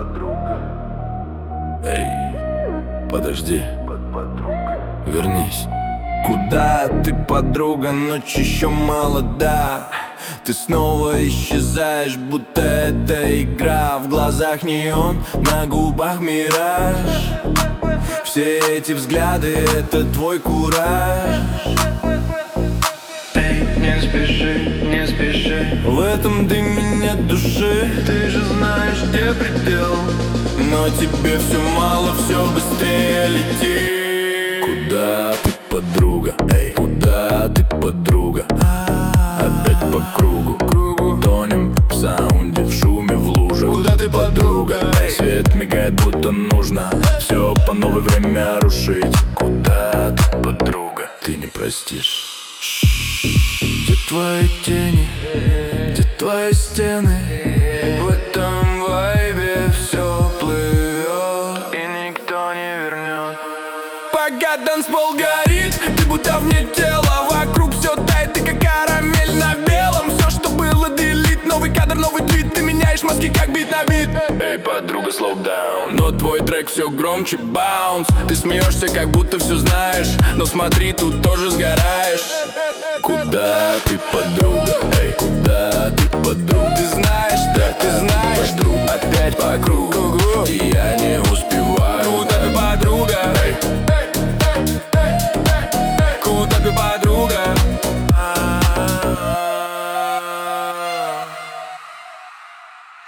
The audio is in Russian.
подруга. Эй, подожди, вернись. Куда ты, подруга, ночь еще молода. Ты снова исчезаешь, будто это игра. В глазах неон, на губах мираж. Все эти взгляды — это твой кураж. Эй, не спеши, не спеши. В этом дыме нет души. Ты же знаешь, где предел. Но тебе все мало, все быстрее лети. Куда ты, подруга? Эй, куда ты, подруга? Опять по кругу, тонем в саунде, в шуме, в лужах. Куда ты, подруга? Эй, свет мигает, будто нужно все по новое время рушить. Куда ты, подруга? Ты не простишь. Где твои тени? Где твои стены? В этом вайбе все плывет И никто не вернет. Пока танцпол горит, ты будто вне тела. Вокруг все тает, ты как карамель на белом. Все, что было, делит. Новый кадр, новый твит. Ты меняешь мозги, как бит на бит. Эй, подруга, slow down. Но твой трек все громче, баунс. Ты смеешься, как будто все знаешь. Но смотри, тут тоже сгораешь. Куда ты, подруга? Эй, куда ты, подруга? Ты знаешь, да, ты знаешь, подруга, опять по кругу. И я не успеваю.